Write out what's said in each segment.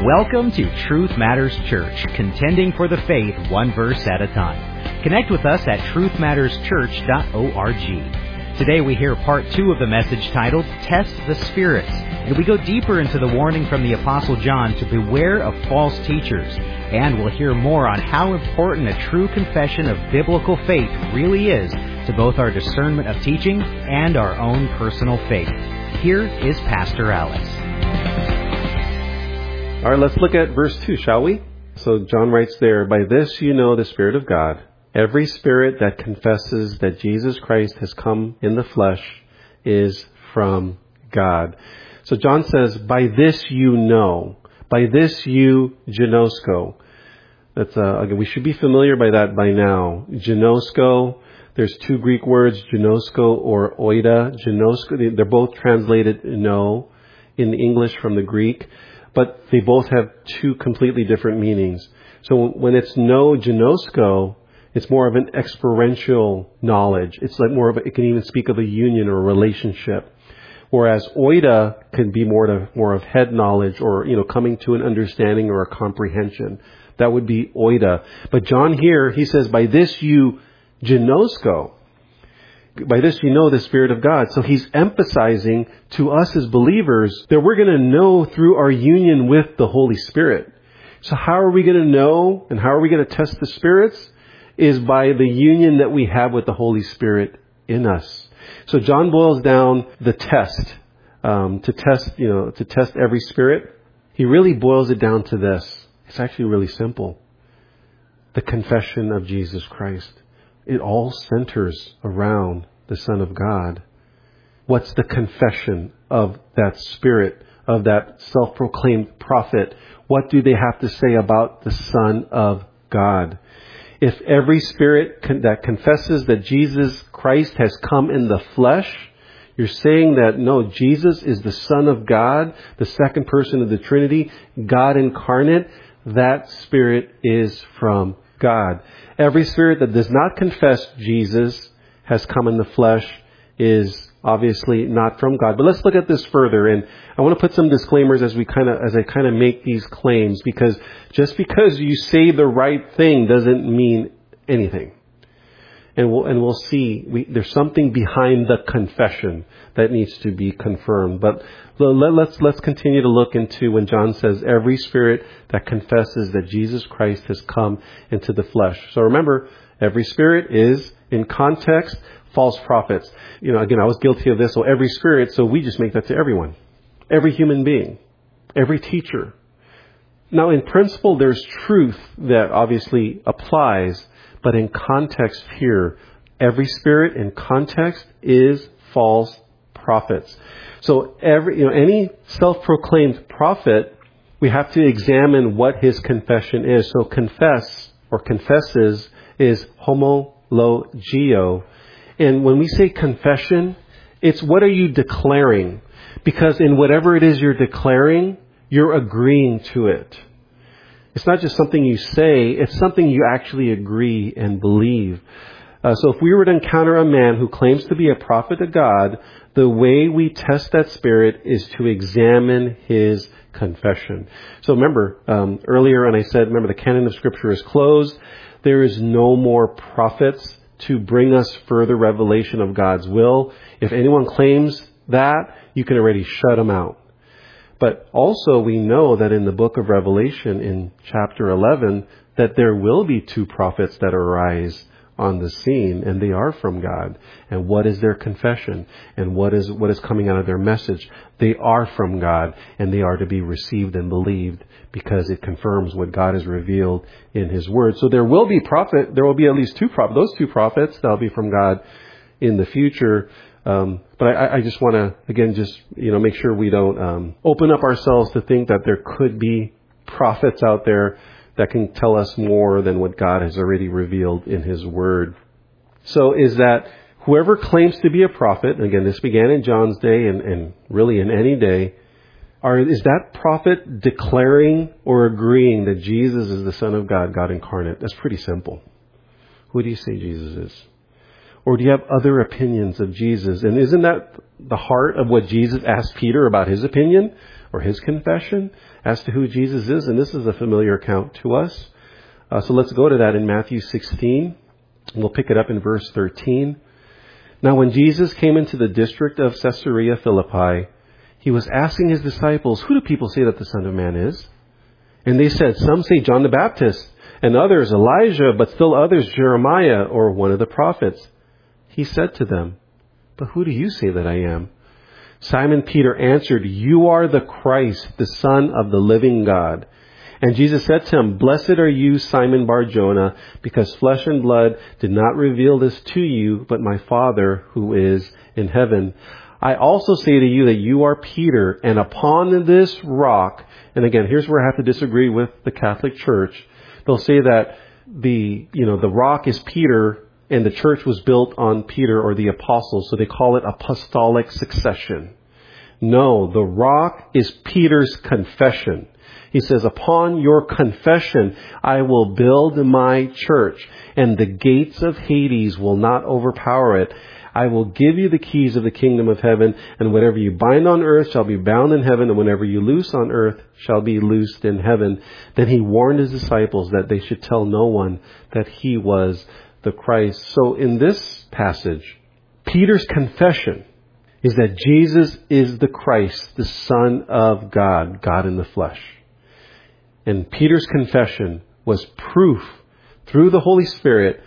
Welcome to Truth Matters Church, contending for the faith one verse at a time. Connect with us at truthmatterschurch.org. Today we hear part 2 of the message titled, Test the Spirits, and we go deeper into the warning from the Apostle John to beware of false teachers. And we'll hear more on how important a true confession of biblical faith really is to both our discernment of teaching and our own personal faith. Here is Pastor Alex. All right, let's look at verse 2, shall we? So John writes there, "By this you know the Spirit of God. Every spirit that confesses that Jesus Christ has come in the flesh is from God." So John says, by this you know. By this you ginosko. That's again, we should be familiar by that by now. Ginosko, there's two Greek words, ginosko or oida. Ginosko, they're both translated know in the English from the Greek, but they both have two completely different meanings. So when it's no ginosko, it's more of an experiential knowledge. It's like it can even speak of a union or a relationship. Whereas oida can be more of head knowledge or, coming to an understanding or a comprehension. That would be oida. But John here, he says, by this you ginosko. By this you know the Spirit of God. So he's emphasizing to us as believers that we're going to know through our union with the Holy Spirit. So how are we going to know and how are we going to test the spirits? Is by the union that we have with the Holy Spirit in us. So John boils down the test, to test every spirit. He really boils it down to this. It's actually really simple. The confession of Jesus Christ. It all centers around the Son of God. What's the confession of that spirit, of that self-proclaimed prophet? What do they have to say about the Son of God? If every spirit that confesses that Jesus Christ has come in the flesh, you're saying that, no, Jesus is the Son of God, the second person of the Trinity, God incarnate, that spirit is from God. Every spirit that does not confess Jesus has come in the flesh is obviously not from God. But let's look at this further, and I want to put some disclaimers as I kind of make these claims, because just because you say the right thing doesn't mean anything. And we'll see. There's something behind the confession that needs to be confirmed. But let's continue to look into when John says every spirit that confesses that Jesus Christ has come into the flesh. So remember, every spirit is, in context, false prophets. Again, I was guilty of this. So every spirit, so we just make that to everyone. Every human being. Every teacher. Now, in principle, there's truth that obviously applies. But in context here, every spirit in context is false prophets. So any self-proclaimed prophet, we have to examine what his confession is. So confess or confesses is homologio. And when we say confession, it's what are you declaring? Because in whatever it is you're declaring, you're agreeing to it. It's not just something you say, it's something you actually agree and believe. So if we were to encounter a man who claims to be a prophet of God, the way we test that spirit is to examine his confession. So remember, earlier, and I said, remember, the canon of Scripture is closed. There is no more prophets to bring us further revelation of God's will. If anyone claims that, you can already shut them out. But also we know that in the book of Revelation, in chapter 11, that there will be two prophets that arise on the scene, and they are from God. And what is their confession? And what is coming out of their message? They are from God, and they are to be received and believed because it confirms what God has revealed in His Word. So there will be there will be at least those two prophets that'll be from God in the future. But I just want to, again, make sure we don't open up ourselves to think that there could be prophets out there that can tell us more than what God has already revealed in His Word. So is that whoever claims to be a prophet, again, this began in John's day and really in any day, is that prophet declaring or agreeing that Jesus is the Son of God, God incarnate? That's pretty simple. Who do you say Jesus is? Or do you have other opinions of Jesus? And isn't that the heart of what Jesus asked Peter about his opinion or his confession as to who Jesus is? And this is a familiar account to us. So let's go to that in Matthew 16. We'll pick it up in verse 13. Now when Jesus came into the district of Caesarea Philippi, he was asking his disciples, who do people say that the Son of Man is? And they said, some say John the Baptist, and others Elijah, but still others Jeremiah or one of the prophets. He said to them, but who do you say that I am? Simon Peter answered, you are the Christ, the Son of the living God. And Jesus said to him, blessed are you, Simon Bar-Jonah, because flesh and blood did not reveal this to you, but my Father who is in heaven. I also say to you that you are Peter, and upon this rock, and again, here's where I have to disagree with the Catholic Church. They'll say that the rock is Peter, and the church was built on Peter or the apostles, so they call it apostolic succession. No, the rock is Peter's confession. He says, upon your confession, I will build my church, and the gates of Hades will not overpower it. I will give you the keys of the kingdom of heaven, and whatever you bind on earth shall be bound in heaven, and whatever you loose on earth shall be loosed in heaven. Then he warned his disciples that they should tell no one that he was the Christ. So in this passage, Peter's confession is that Jesus is the Christ, the Son of God, God in the flesh. And Peter's confession was proof through the Holy Spirit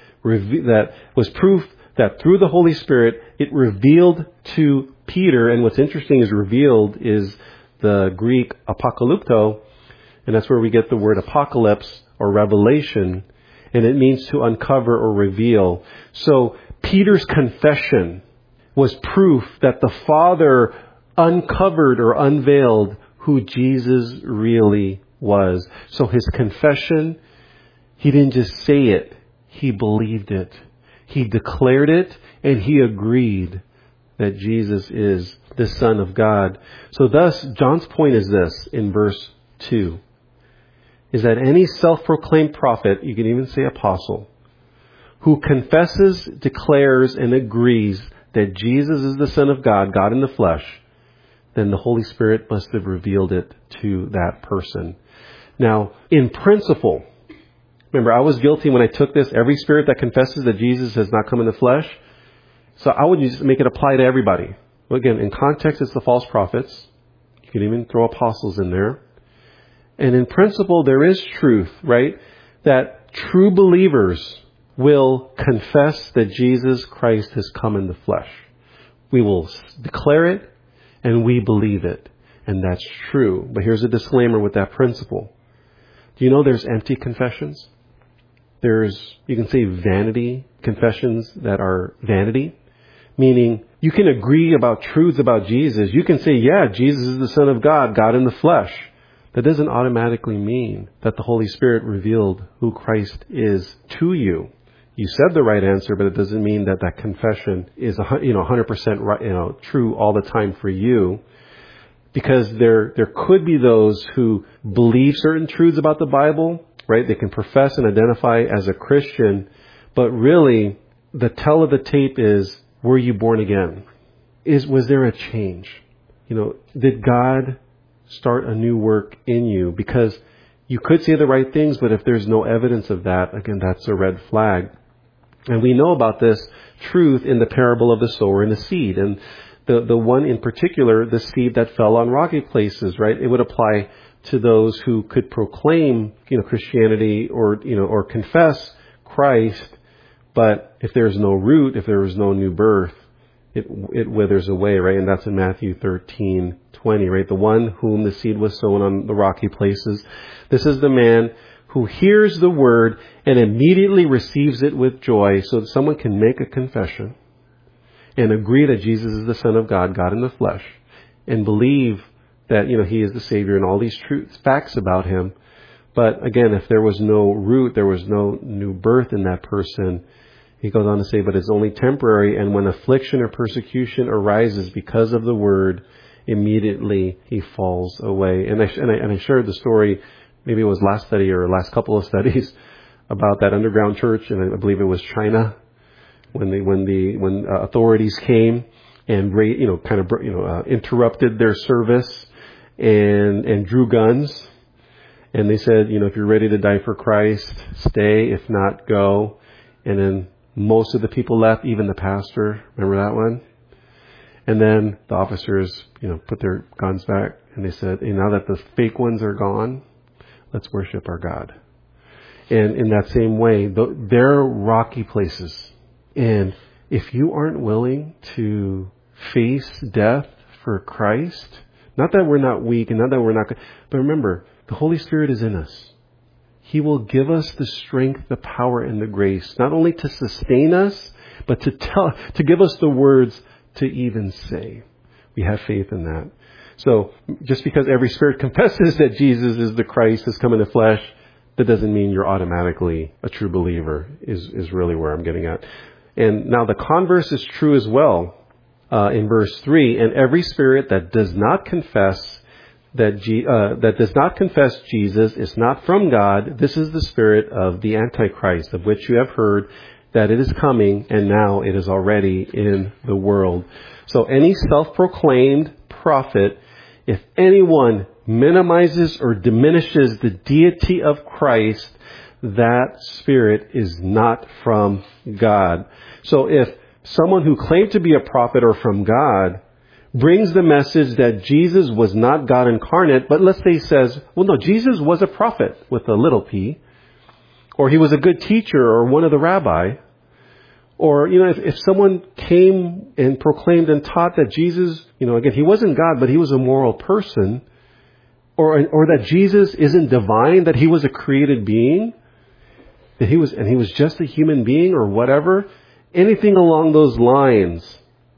that through the Holy Spirit, it revealed to Peter, and what's interesting is revealed is the Greek apokalypto, and that's where we get the word apocalypse or revelation, and it means to uncover or reveal. So Peter's confession was proof that the Father uncovered or unveiled who Jesus really was. So his confession, he didn't just say it, he believed it. He declared it, and he agreed that Jesus is the Son of God. So thus, John's point is this in verse 2, is that any self-proclaimed prophet, you can even say apostle, who confesses, declares, and agrees that Jesus is the Son of God, God in the flesh, then the Holy Spirit must have revealed it to that person. Now, in principle, remember, I was guilty when I took this. Every spirit that confesses that Jesus has not come in the flesh. So I would just make it apply to everybody. Well, again, in context, it's the false prophets. You can even throw apostles in there. And in principle, there is truth, right? That true believers will confess that Jesus Christ has come in the flesh. We will declare it, and we believe it. And that's true. But here's a disclaimer with that principle. Do you know there's empty confessions? There's, you can say, vanity confessions that are vanity, meaning you can agree about truths about Jesus. You can say, yeah, Jesus is the Son of God, God in the flesh. That doesn't automatically mean that the Holy Spirit revealed who Christ is to you. You said the right answer, but it doesn't mean that that confession is 100% right, true all the time for you. Because there could be those who believe certain truths about the Bible, right? They can profess and identify as a Christian, but really the tell of the tape is, were you born again? Was there a change? Did God start a new work in you? Because you could say the right things, but if there's no evidence of that, again, that's a red flag. And we know about this truth in the parable of the sower and the seed. And the one in particular, the seed that fell on rocky places, right? It would apply to those who could proclaim, Christianity or confess Christ, but if there's no root, if there is no new birth, it withers away, right? And that's in Matthew 13:20, right? The one whom the seed was sown on the rocky places. This is the man who hears the word and immediately receives it with joy, so that someone can make a confession and agree that Jesus is the Son of God, God in the flesh, and believe that, he is the Savior and all these facts about him. But again, if there was no root, there was no new birth in that person, he goes on to say, but it's only temporary, and when affliction or persecution arises because of the word, immediately he falls away. And I shared the story, maybe it was last study or last couple of studies, about that underground church, and I believe it was China, when authorities came and interrupted their service and drew guns. And they said, if you're ready to die for Christ, stay. If not, go. And then most of the people left, even the pastor. Remember that one? And then the officers, put their guns back and they said, now that the fake ones are gone, let's worship our God. And in that same way, they're rocky places. And if you aren't willing to face death for Christ, not that we're not weak and not that we're not good, but remember, the Holy Spirit is in us. He will give us the strength, the power, and the grace, not only to sustain us, but to give us the words to even say. We have faith in that. So just because every spirit confesses that Jesus is the Christ, has come in the flesh, that doesn't mean you're automatically a true believer, is really where I'm getting at. And now the converse is true as well. In verse 3, and every spirit that does not confess that does not confess Jesus is not from God. This is the spirit of the Antichrist, of which you have heard that it is coming, and now it is already in the world. So any self-proclaimed prophet, if anyone minimizes or diminishes the deity of Christ, that spirit is not from God. So if someone who claimed to be a prophet or from God brings the message that Jesus was not God incarnate, but let's say he says, well, no, Jesus was a prophet with a little p, or he was a good teacher or one of the rabbi, or, if someone came and proclaimed and taught that Jesus, again, he wasn't God, but he was a moral person, or that Jesus isn't divine, that he was a created being, that he was just a human being or whatever, anything along those lines,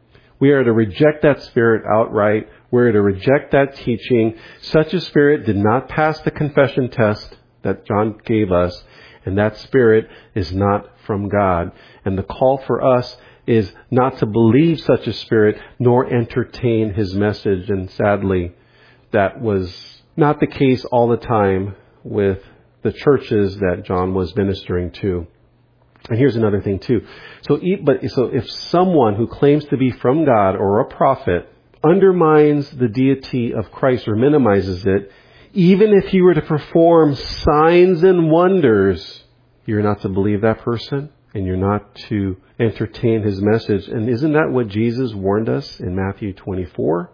we are to reject that spirit outright. We're to reject that teaching. Such a spirit did not pass the confession test that John gave us, and that spirit is not from God. And the call for us is not to believe such a spirit, nor entertain his message. And sadly, that was not the case all the time with the churches that John was ministering to. And here's another thing too. So if someone who claims to be from God or a prophet undermines the deity of Christ or minimizes it, even if he were to perform signs and wonders, you're not to believe that person and you're not to entertain his message. And isn't that what Jesus warned us in Matthew 24?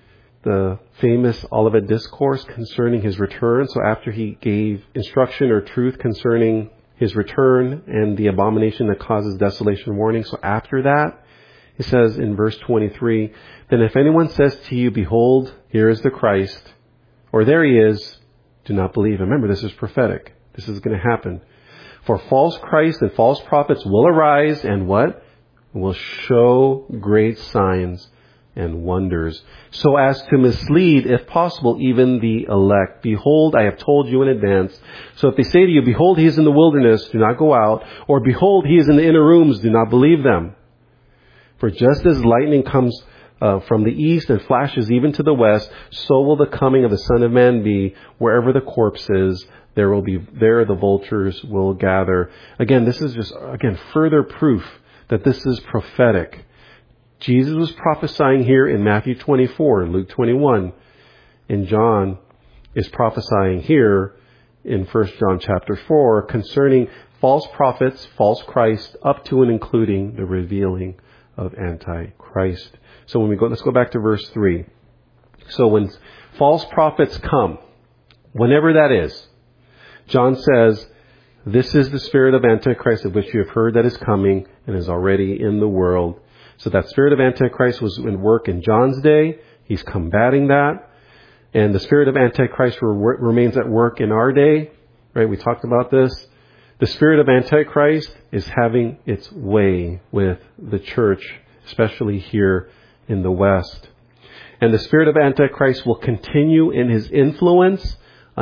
The famous Olivet Discourse concerning his return. So after he gave instruction or truth concerning his return and the abomination that causes desolation warning. So after that, it says in verse 23, then if anyone says to you, behold, here is the Christ, or there he is, do not believe him. Remember, this is prophetic. This is going to happen. For false Christs and false prophets will arise and what? Will show great signs and wonders, so as to mislead, if possible, even the elect. Behold, I have told you in advance. So if they say to you, behold, he is in the wilderness, do not go out. Or behold, he is in the inner rooms, do not believe them. For just as lightning comes from the east and flashes even to the west, so will the coming of the Son of Man be. Wherever the corpse is, there the vultures will gather. Again, this is just, further proof that this is prophetic. Jesus was prophesying here in Matthew 24, Luke 21, and John is prophesying here in 1 John chapter 4 concerning false prophets, false Christ, up to and including the revealing of Antichrist. So let's go back to verse 3. So when false prophets come, whenever that is, John says, this is the spirit of Antichrist of which you have heard that is coming and is already in the world. So that spirit of Antichrist was in work in John's day. He's combating that. And the spirit of Antichrist remains at work in our day. Right? We talked about this. The spirit of Antichrist is having its way with the church, especially here in the West. And the spirit of Antichrist will continue in his influence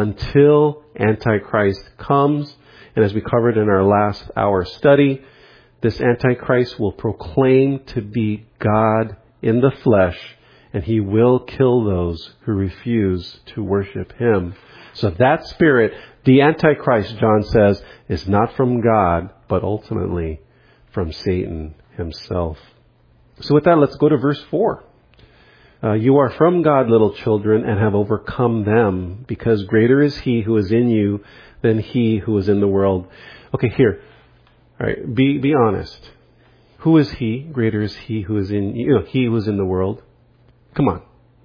until Antichrist comes. And as we covered in our last hour study, this Antichrist will proclaim to be God in the flesh, and he will kill those who refuse to worship him. So that spirit, the Antichrist, John says, is not from God, but ultimately from Satan. himself. So with that, let's go to verse 4. You are from God, little children, and have overcome them, because greater is he who is in you than he who is in the world. Okay, here. All right, be honest. Who is he? Greater is he who is in you. He who is in the world. Come on.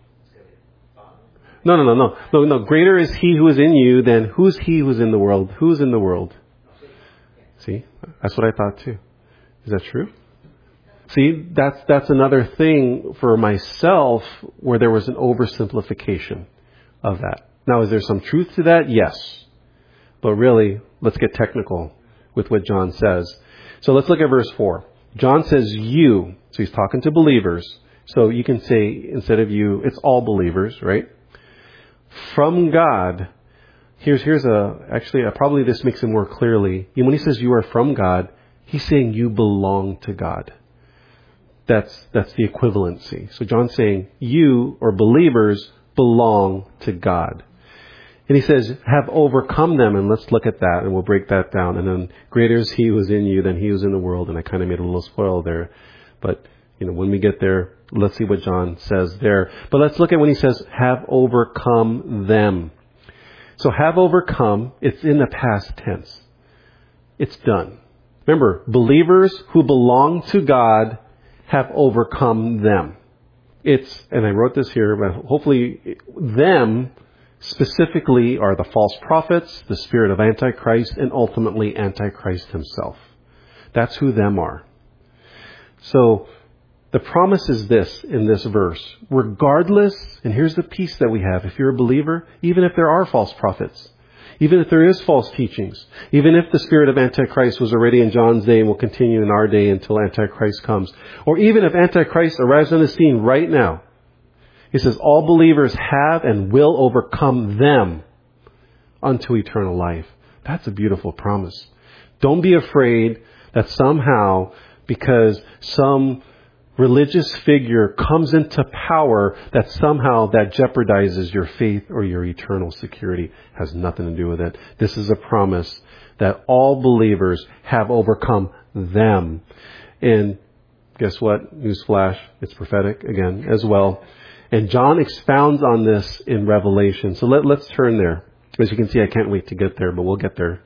No. Greater is he who is in you than who's he who is in the world. Who's in the world? See, that's what I thought too. Is that true? See, that's another thing for myself where there was an oversimplification of that. Now, is there some truth to that? Yes. But really, let's get technical with what John says. So let's look at verse 4. John says you. So he's talking to believers. So you can say, instead of you, it's all believers, right? From God. Probably this makes it more clearly. When he says you are from God, he's saying you belong to God. That's the equivalency. So John's saying you, or believers, belong to God. And he says, have overcome them. And let's look at that and we'll break that down. And then greater is he who is in you than he who is in the world. And I kind of made a little spoil there. But, when we get there, let's see what John says there. But let's look at when he says, have overcome them. So have overcome, it's in the past tense. It's done. Remember, believers who belong to God have overcome them. And I wrote this here, but hopefully them specifically are the false prophets, the spirit of Antichrist, and ultimately Antichrist himself. That's who them are. So the promise is this in this verse. Regardless, and here's the peace that we have, if you're a believer, even if there are false prophets, even if there is false teachings, even if the spirit of Antichrist was already in John's day and will continue in our day until Antichrist comes, or even if Antichrist arrives on the scene right now, he says all believers have and will overcome them unto eternal life. That's a beautiful promise. Don't be afraid that somehow, because some religious figure comes into power, that somehow that jeopardizes your faith or your eternal security. Has nothing to do with it. This is a promise that all believers have overcome them. And guess what? Newsflash, it's prophetic again as well. And John expounds on this in Revelation. So let's turn there. As you can see, I can't wait to get there, but we'll get there.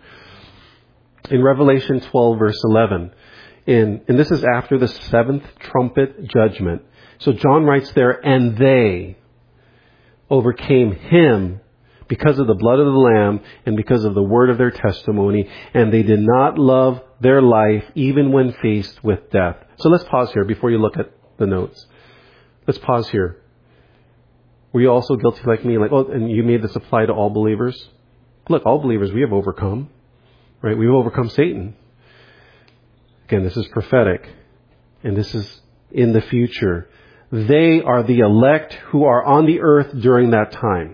In Revelation 12, verse 11, and this is after the seventh trumpet judgment. So John writes there, and they overcame him because of the blood of the Lamb and because of the word of their testimony, and they did not love their life even when faced with death. So let's pause here before you look at the notes. Let's pause here. Were you also guilty like me? And you made this apply to all believers? Look, all believers, we have overcome, right? We've overcome Satan. Again, this is prophetic, and this is in the future. They are the elect who are on the earth during that time.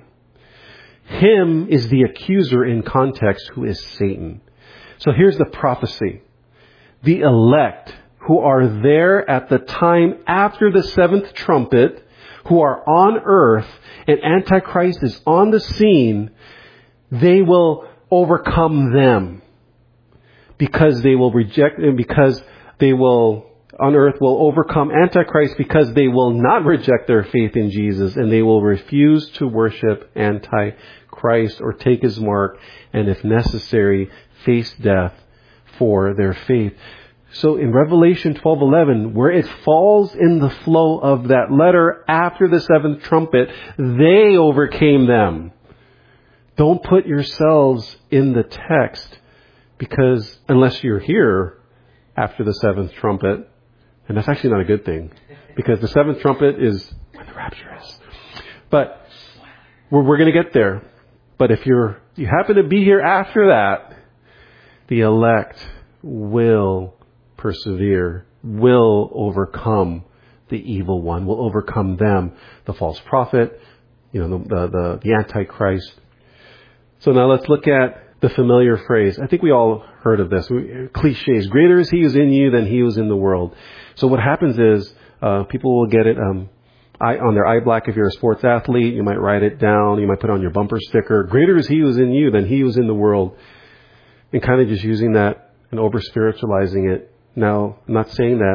Him is the accuser in context, who is Satan. So here's the prophecy. The elect who are there at the time after the seventh trumpet, who are on earth, and Antichrist is on the scene, they will overcome them. Because they will reject, and because they will, on earth, will overcome Antichrist, because they will not reject their faith in Jesus, and they will refuse to worship Antichrist or take his mark, and if necessary, face death for their faith. So in Revelation 12:11, where it falls in the flow of that letter after the seventh trumpet, they overcame them. Don't put yourselves in the text, because unless you're here after the seventh trumpet, and that's actually not a good thing, because the seventh trumpet is when the rapture is. But we're going to get there. But if you happen to be here after that, the elect will persevere, will overcome the evil one, will overcome them, the false prophet, the Antichrist. So now let's look at the familiar phrase. I think we all heard of this. Cliches. Greater is he who's in you than he who's in the world. So what happens is people will get it on their eye black. If you're a sports athlete, you might write it down. You might put on your bumper sticker. Greater is he who's in you than he who's in the world. And kind of just using that and over-spiritualizing it. Now, I'm not saying that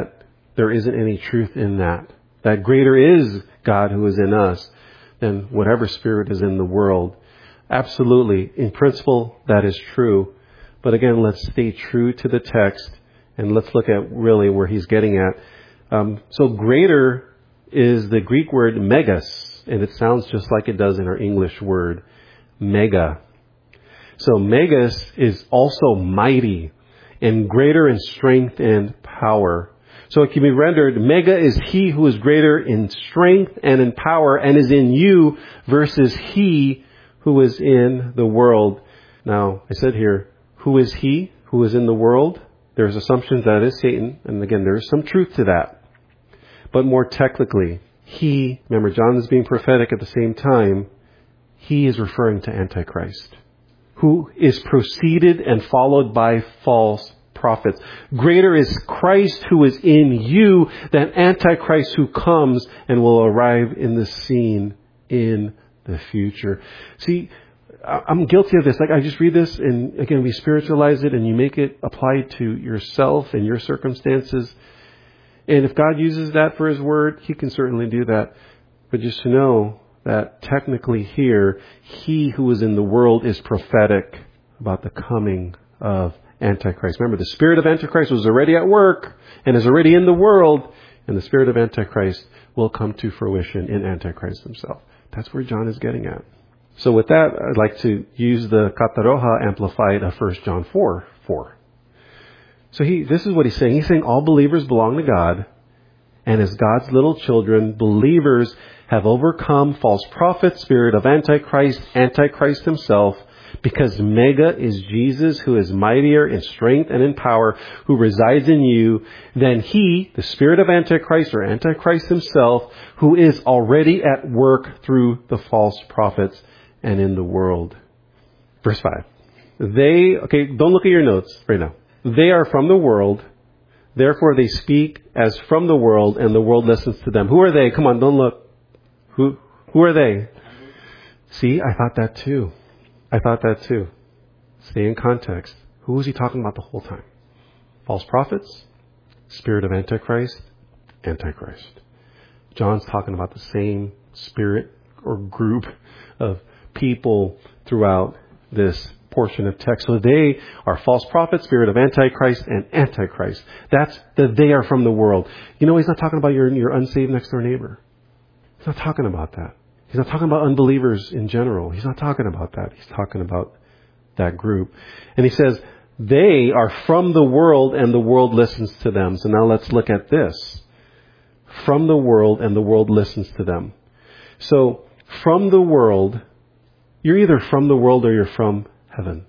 there isn't any truth in that. That greater is God who is in us than whatever spirit is in the world. Absolutely. In principle, that is true. But again, let's stay true to the text and let's look at really where he's getting at. So greater is the Greek word megas, and it sounds just like it does in our English word mega. So megas is also mighty and greater in strength and power. So it can be rendered, mega is he who is greater in strength and in power and is in you versus he who is in the world. Now, I said here, who is he who is in the world? There's assumptions that is Satan. And again, there's some truth to that. But more technically, he, remember John is being prophetic at the same time, he is referring to Antichrist, who is preceded and followed by false prophets. Greater is Christ who is in you than Antichrist who comes and will arrive in the scene in the future. See, I'm guilty of this. Like I just read this and again, we spiritualize it and you make it apply to yourself and your circumstances. And if God uses that for his word, he can certainly do that. But just to know that technically here, he who is in the world is prophetic about the coming of Antichrist. Remember, the spirit of Antichrist was already at work and is already in the world. And the spirit of Antichrist will come to fruition in Antichrist himself. That's where John is getting at. So with that, I'd like to use the Kataroha Amplified of 1 John 4:4. So this is what he's saying. He's saying all believers belong to God. And as God's little children, believers have overcome false prophet, spirit of Antichrist, Antichrist himself, because mega is Jesus who is mightier in strength and in power, who resides in you, than he, the spirit of Antichrist or Antichrist himself, who is already at work through the false prophets and in the world. Verse 5. Don't look at your notes right now. They are from the world, therefore they speak as from the world, and the world listens to them. Who are they? Come on, don't look. Who are they? See, I thought that too. Stay in context. Who was he talking about the whole time? False prophets? Spirit of Antichrist? Antichrist. John's talking about the same spirit or group of people throughout this portion of text. So they are false prophets, spirit of Antichrist, and Antichrist. That's they are from the world. You know, he's not talking about your unsaved next door neighbor. He's not talking about that. He's not talking about unbelievers in general. He's not talking about that. He's talking about that group. And he says, they are from the world and the world listens to them. So now let's look at this. From the world and the world listens to them. So from the world, you're either from the world or you're from heaven.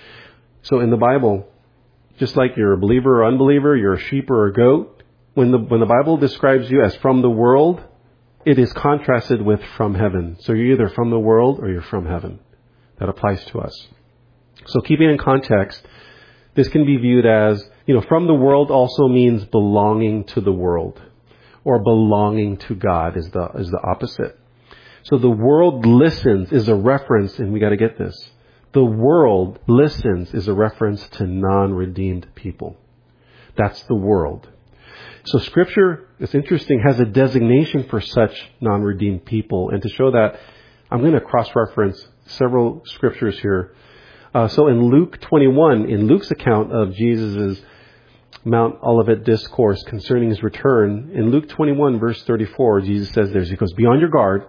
So in the Bible, just like you're a believer or unbeliever, you're a sheep or a goat, when the Bible describes you as from the world, it is contrasted with from heaven. So you're either from the world or you're from heaven. That applies to us. So keeping in context, this can be viewed as, from the world also means belonging to the world, or belonging to God is the opposite. So the world listens is a reference, and we got to get this. The world listens is a reference to non-redeemed people. That's the world. So Scripture, it's interesting, has a designation for such non-redeemed people. And to show that, I'm going to cross-reference several Scriptures here. So in Luke 21, in Luke's account of Jesus' Mount Olivet discourse concerning his return, in Luke 21, verse 34, Jesus says this, he goes, "Be on your guard,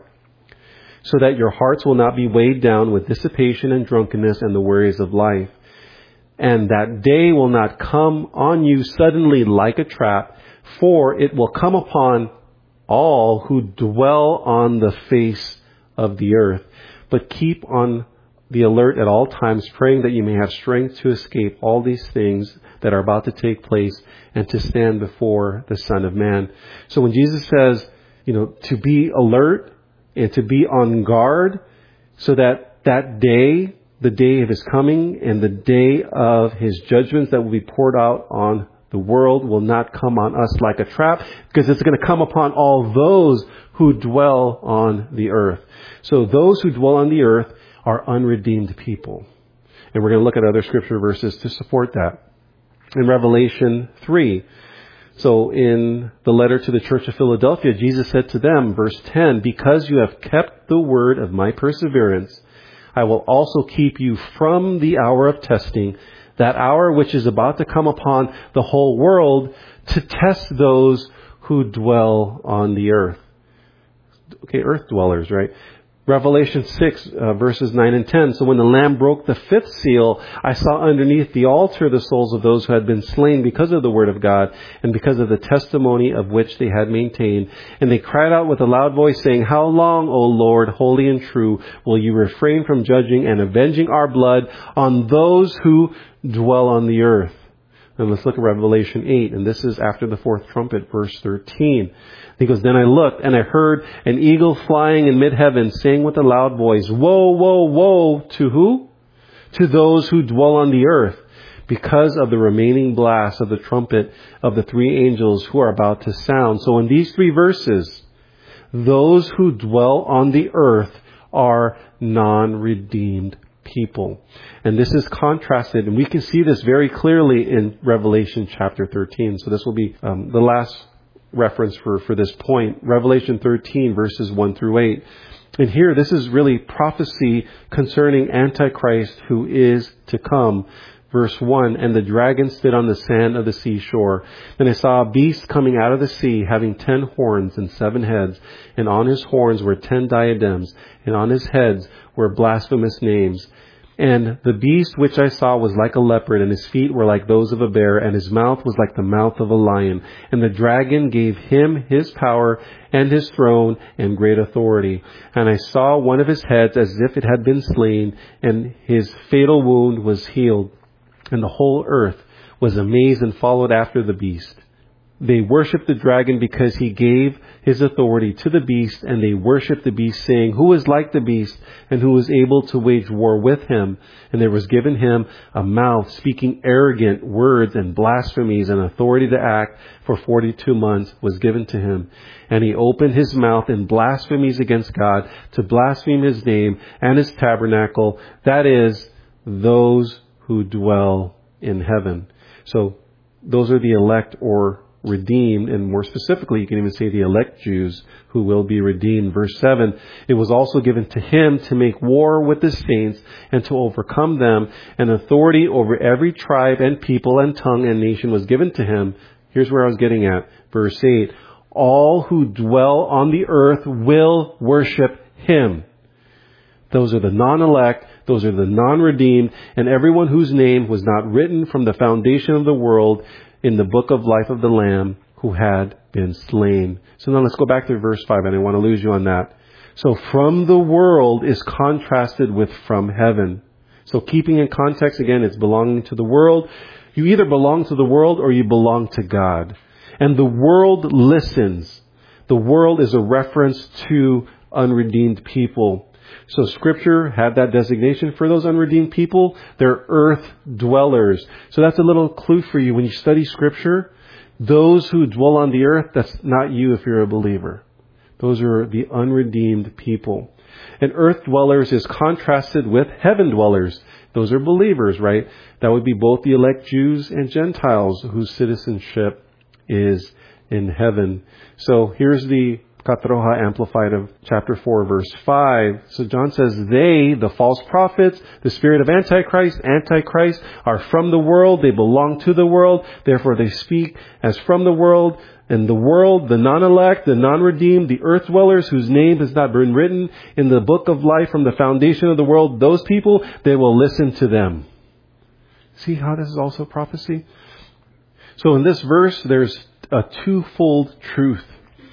so that your hearts will not be weighed down with dissipation and drunkenness and the worries of life. And that day will not come on you suddenly like a trap, for it will come upon all who dwell on the face of the earth. But keep on the alert at all times, praying that you may have strength to escape all these things that are about to take place and to stand before the Son of Man." So when Jesus says, to be alert and to be on guard, so that day, the day of his coming and the day of his judgments that will be poured out on the world will not come on us like a trap, because it's going to come upon all those who dwell on the earth. So those who dwell on the earth are unredeemed people. And we're going to look at other scripture verses to support that. In Revelation 3, So in the letter to the church of Philadelphia, Jesus said to them, verse 10, because you have kept the word of my perseverance, I will also keep you from the hour of testing, that hour which is about to come upon the whole world to test those who dwell on the earth. Okay, earth dwellers, right? Revelation 6, verses 9 and 10. So when the Lamb broke the fifth seal, I saw underneath the altar the souls of those who had been slain because of the word of God and because of the testimony of which they had maintained. And they cried out with a loud voice, saying, how long, O Lord, holy and true, will you refrain from judging and avenging our blood on those who dwell on the earth? And let's look at Revelation 8, and this is after the fourth trumpet, verse 13. He goes, then I looked, and I heard an eagle flying in mid-heaven, saying with a loud voice, woe, woe, woe, to who? To those who dwell on the earth, because of the remaining blast of the trumpet of the three angels who are about to sound. So in these three verses, those who dwell on the earth are non-redeemed people. And this is contrasted, and we can see this very clearly in Revelation chapter 13. So this will be the last reference for this point. Revelation 13, verses 1 through 8. And here, this is really prophecy concerning Antichrist who is to come. Verse 1, and the dragon stood on the sand of the seashore. Then I saw a beast coming out of the sea, having 10 horns and 7 heads. And on his horns were 10 diadems, and on his heads were blasphemous names. And the beast which I saw was like a leopard, and his feet were like those of a bear, and his mouth was like the mouth of a lion. And the dragon gave him his power and his throne and great authority. And I saw one of his heads as if it had been slain, and his fatal wound was healed. And the whole earth was amazed and followed after the beast. They worshipped the dragon because he gave his authority to the beast, and they worshipped the beast, saying, who is like the beast, and who is able to wage war with him? And there was given him a mouth speaking arrogant words and blasphemies, and authority to act for 42 months was given to him. And he opened his mouth in blasphemies against God, to blaspheme his name and his tabernacle, that is, those who dwell in heaven. So those are the elect or redeemed, and more specifically, you can even say the elect Jews who will be redeemed. Verse 7, it was also given to him to make war with the saints and to overcome them, and authority over every tribe and people and tongue and nation was given to him. Here's where I was getting at. Verse 8, all who dwell on the earth will worship him. Those are the non-elect, those are the non-redeemed, and everyone whose name was not written from the foundation of the world in the book of life of the Lamb who had been slain. So now let's go back to verse 5. I didn't want to lose you on that. So from the world is contrasted with from heaven. So keeping in context, again, it's belonging to the world. You either belong to the world or you belong to God. And the world listens. The world is a reference to unredeemed people. So Scripture had that designation for those unredeemed people. They're earth dwellers. So that's a little clue for you. When you study Scripture, those who dwell on the earth, that's not you if you're a believer. Those are the unredeemed people. And earth dwellers is contrasted with heaven dwellers. Those are believers, right? That would be both the elect Jews and Gentiles whose citizenship is in heaven. So here's the Katroha Amplified of chapter 4, verse 5. So John says, they, the false prophets, the spirit of Antichrist, are from the world. They belong to the world. Therefore they speak as from the world. And the world, the non-elect, the non-redeemed, the earth dwellers whose name has not been written in the book of life from the foundation of the world, those people, they will listen to them. See how this is also prophecy? So in this verse, there's a twofold truth.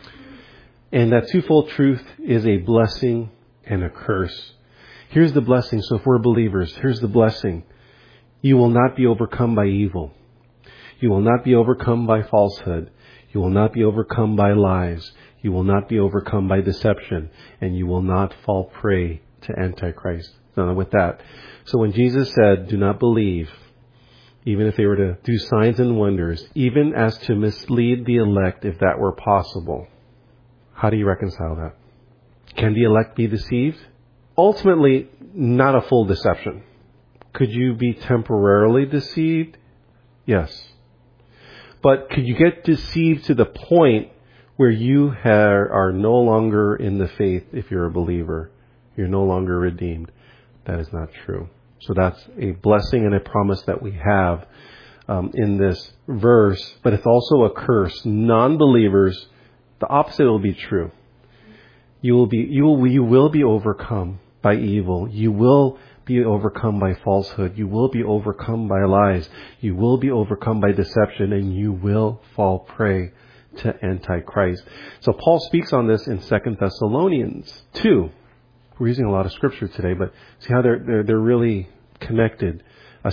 And that twofold truth is a blessing and a curse. Here's the blessing. So if we're believers, here's the blessing. You will not be overcome by evil. You will not be overcome by falsehood. You will not be overcome by lies. You will not be overcome by deception. And you will not fall prey to Antichrist. Now with that. So when Jesus said, do not believe, even if they were to do signs and wonders, even as to mislead the elect if that were possible, how do you reconcile that? Can the elect be deceived? Ultimately, not a full deception. Could you be temporarily deceived? Yes. But could you get deceived to the point where you are no longer in the faith if you're a believer? You're no longer redeemed. That is not true. So that's a blessing and a promise that we have in this verse, but it's also a curse. Non-believers, the opposite will be true. You will be overcome by evil. You will be overcome by falsehood. You will be overcome by lies. You will be overcome by deception, and you will fall prey to Antichrist. So Paul speaks on this in 2 Thessalonians 2. We're using a lot of scripture today, but see how they're really connected.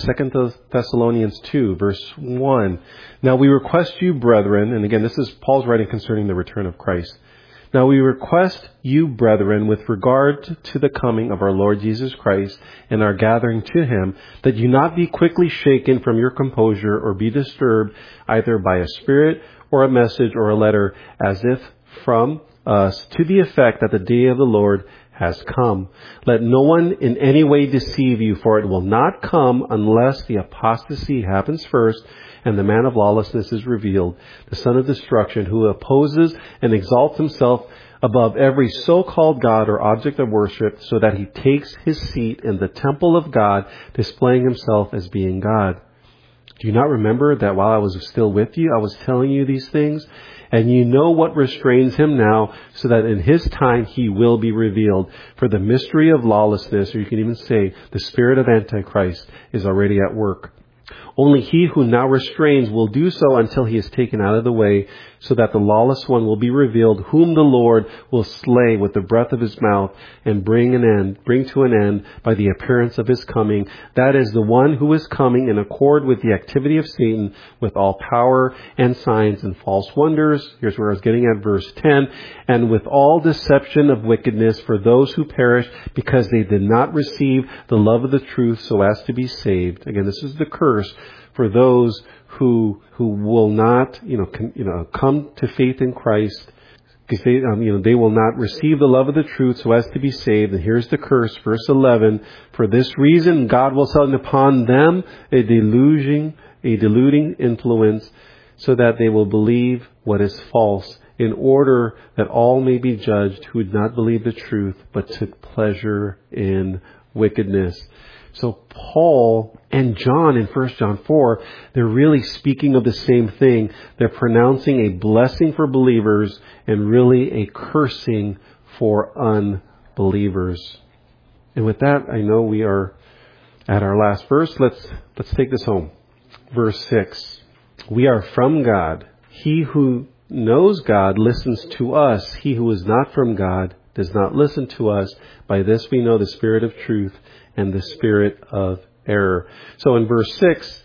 2 Thessalonians 2, verse 1. Now we request you, brethren, and again, this is Paul's writing concerning the return of Christ. Now we request you, brethren, with regard to the coming of our Lord Jesus Christ and our gathering to Him, that you not be quickly shaken from your composure or be disturbed either by a spirit or a message or a letter, as if from us, to the effect that the day of the Lord has come. Let no one in any way deceive you, for it will not come unless the apostasy happens first and the man of lawlessness is revealed, the son of destruction, who opposes and exalts himself above every so-called God or object of worship, so that he takes his seat in the temple of God, displaying himself as being God. Do you not remember that while I was still with you, I was telling you these things? And you know what restrains him now, so that in his time he will be revealed. For the mystery of lawlessness, or you can even say the spirit of Antichrist, is already at work. Only he who now restrains will do so until he is taken out of the way, so that the lawless one will be revealed, whom the Lord will slay with the breath of his mouth and bring to an end by the appearance of his coming. That is the one who is coming in accord with the activity of Satan, with all power and signs and false wonders. Here's where I was getting at, verse 10. And with all deception of wickedness for those who perish, because they did not receive the love of the truth so as to be saved. Again, this is the curse for those who will not, come to faith in Christ, because they will not receive the love of the truth so as to be saved. And here's the curse, verse 11. For this reason, God will send upon them a deluding influence, so that they will believe what is false, in order that all may be judged who did not believe the truth, but took pleasure in wickedness. So Paul and John in 1 John 4, they're really speaking of the same thing. They're pronouncing a blessing for believers and really a cursing for unbelievers. And with that, I know we are at our last verse. Let's take this home. Verse 6. We are from God. He who knows God listens to us. He who is not from God does not listen to us. By this we know the spirit of truth and the spirit of error. So in verse 6,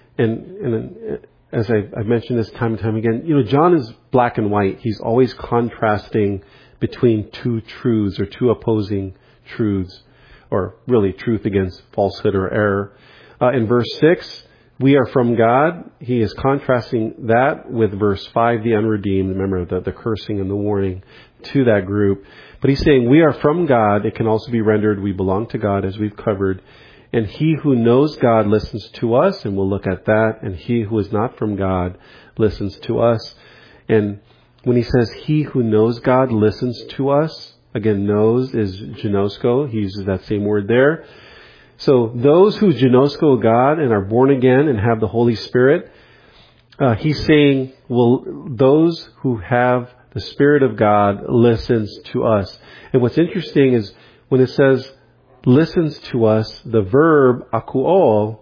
and as I've mentioned this time and time again, John is black and white. He's always contrasting between two truths or two opposing truths, or really truth against falsehood or error. In verse 6, we are from God. He is contrasting that with verse 5, the unredeemed. Remember the cursing and the warning to that group. But he's saying we are from God. It can also be rendered we belong to God, as we've covered. And he who knows God listens to us, and we'll look at that. And he who is not from God listens to us. And when he says he who knows God listens to us, again, knows is ginosko. He uses that same word there. So those who ginosko God and are born again and have the Holy Spirit, he's saying, well, those who have the Spirit of God listens to us. And what's interesting is when it says listens to us, the verb akouo,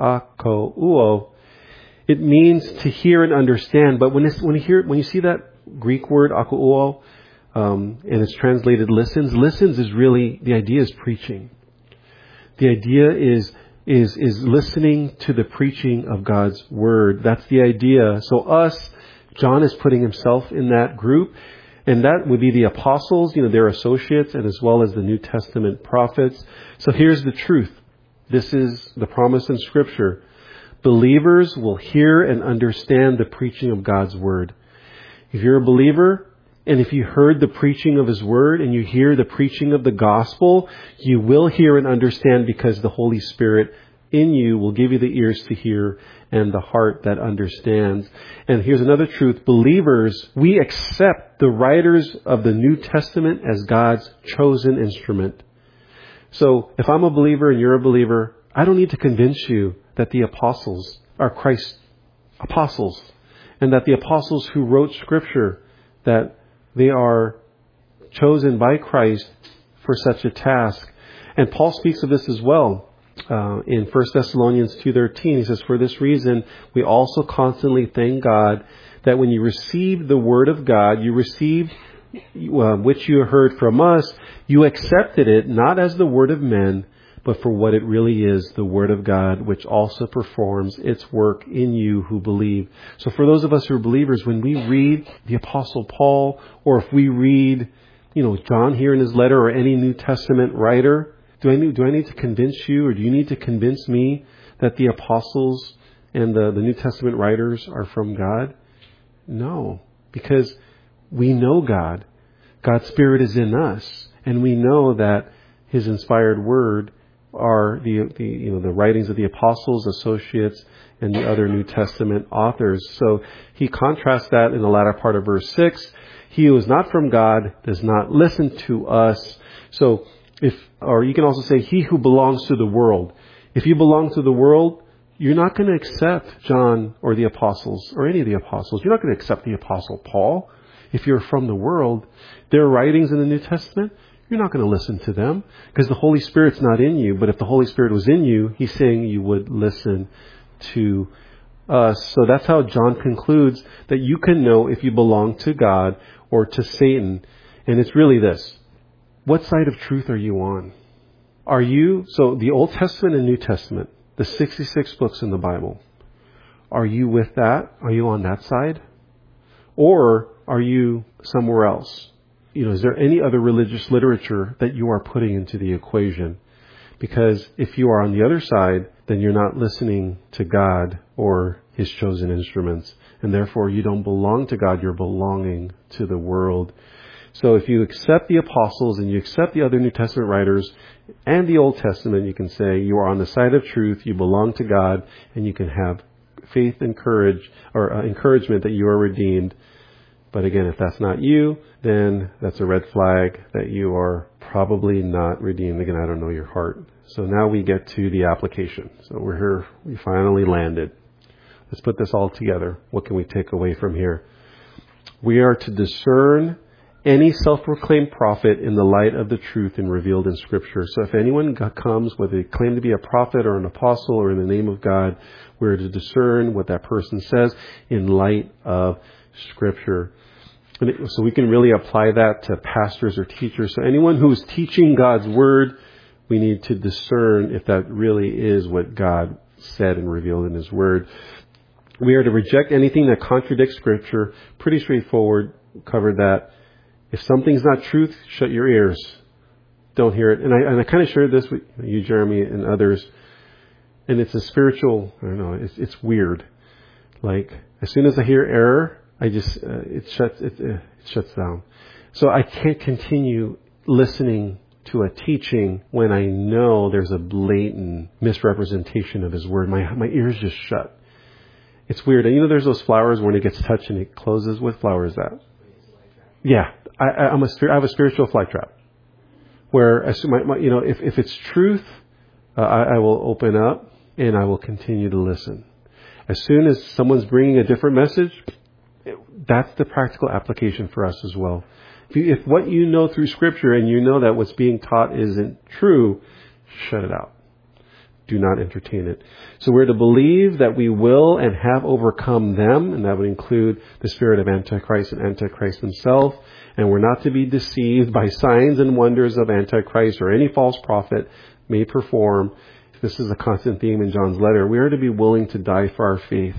it means to hear and understand. But when you see that Greek word akouo, and it's translated listens is really, the idea is preaching. The idea is listening to the preaching of God's Word. That's the idea. So John is putting himself in that group, and that would be the apostles, their associates, and as well as the New Testament prophets. So here's the truth. This is the promise in Scripture. Believers will hear and understand the preaching of God's Word. If you're a believer, and if you heard the preaching of His Word and you hear the preaching of the gospel, you will hear and understand because the Holy Spirit in you will give you the ears to hear and the heart that understands. And here's another truth. Believers, we accept the writers of the New Testament as God's chosen instrument. So if I'm a believer and you're a believer, I don't need to convince you that the apostles are Christ's apostles, and that the apostles who wrote Scripture, that they are chosen by Christ for such a task. And Paul speaks of this as well. In 1 Thessalonians 2:13, he says, "For this reason, we also constantly thank God that when you received the word of God, you received which you heard from us, you accepted it not as the word of men, but for what it really is, the word of God, which also performs its work in you who believe." So for those of us who are believers, when we read the Apostle Paul, or if we read, John here in his letter, or any New Testament writer, do I need to convince you, or do you need to convince me that the apostles and the New Testament writers are from God? No, because we know God. God's Spirit is in us, and we know that His inspired word are the writings of the apostles, associates, and the other New Testament authors. So he contrasts that in the latter part of verse 6. He who is not from God does not listen to us. So or you can also say, he who belongs to the world. If you belong to the world, you're not going to accept John or the apostles or any of the apostles. You're not going to accept the Apostle Paul. If you're from the world, their writings in the New Testament, you're not going to listen to them because the Holy Spirit's not in you. But if the Holy Spirit was in you, he's saying you would listen to us. So that's how John concludes that you can know if you belong to God or to Satan. And it's really this. What side of truth are you on? So the Old Testament and New Testament, the 66 books in the Bible, are you with that? Are you on that side? Or are you somewhere else? Is there any other religious literature that you are putting into the equation? Because if you are on the other side, then you're not listening to God or His chosen instruments. And therefore, you don't belong to God. You're belonging to the world. So if you accept the apostles and you accept the other New Testament writers and the Old Testament, you can say you are on the side of truth, you belong to God, and you can have faith and courage or encouragement that you are redeemed. But again, if that's not you, then that's a red flag that you are probably not redeemed. Again, I don't know your heart. So now we get to the application. So we're here. We finally landed. Let's put this all together. What can we take away from here? We are to discern any self-proclaimed prophet in the light of the truth and revealed in Scripture. So if anyone comes, whether they claim to be a prophet or an apostle or in the name of God, we're to discern what that person says in light of Scripture. So we can really apply that to pastors or teachers. So anyone who is teaching God's Word, we need to discern if that really is what God said and revealed in His Word. We are to reject anything that contradicts Scripture. Pretty straightforward. Covered that. If something's not truth, shut your ears. Don't hear it. And I kind of shared this with you, Jeremy, and others. And it's a spiritual, it's weird. Like, as soon as I hear error, it shuts down. So I can't continue listening to a teaching when I know there's a blatant misrepresentation of His Word. My ears just shut. It's weird. And there's those flowers when it gets touched and it closes. What flower is that? Yeah, I have a spiritual fly trap where if it's truth, I will open up and I will continue to listen. As soon as someone's bringing a different message, that's the practical application for us as well. If what you know through Scripture and you know that what's being taught isn't true, shut it out. Do not entertain it. So we're to believe that we will and have overcome them, and that would include the spirit of Antichrist and Antichrist himself. And we're not to be deceived by signs and wonders of Antichrist or any false prophet may perform. This is a constant theme in John's letter. We are to be willing to die for our faith.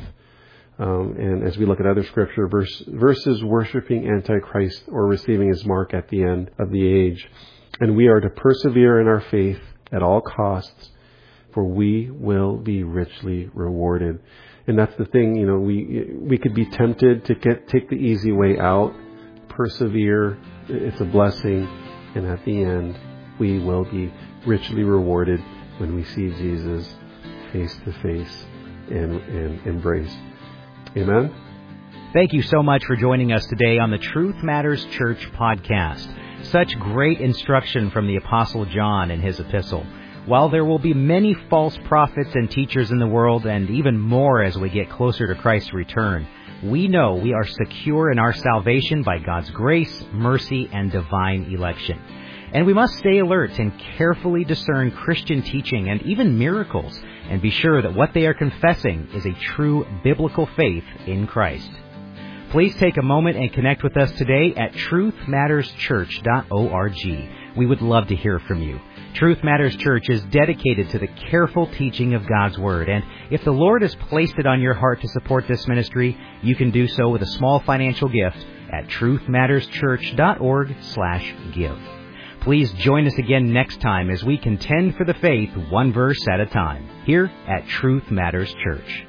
And as we look at other Scripture verses worshiping Antichrist or receiving his mark at the end of the age. And we are to persevere in our faith at all costs, for we will be richly rewarded. And that's the thing, we could be tempted to take the easy way out, persevere. It's a blessing. And at the end, we will be richly rewarded when we see Jesus face-to-face and embrace. Amen? Thank you so much for joining us today on the Truth Matters Church podcast. Such great instruction from the Apostle John in his epistle. While there will be many false prophets and teachers in the world, and even more as we get closer to Christ's return, we know we are secure in our salvation by God's grace, mercy, and divine election. And we must stay alert and carefully discern Christian teaching and even miracles, and be sure that what they are confessing is a true biblical faith in Christ. Please take a moment and connect with us today at truthmatterschurch.org. We would love to hear from you. Truth Matters Church is dedicated to the careful teaching of God's Word, and if the Lord has placed it on your heart to support this ministry, you can do so with a small financial gift at truthmatterschurch.org/give. Please join us again next time as we contend for the faith one verse at a time, here at Truth Matters Church.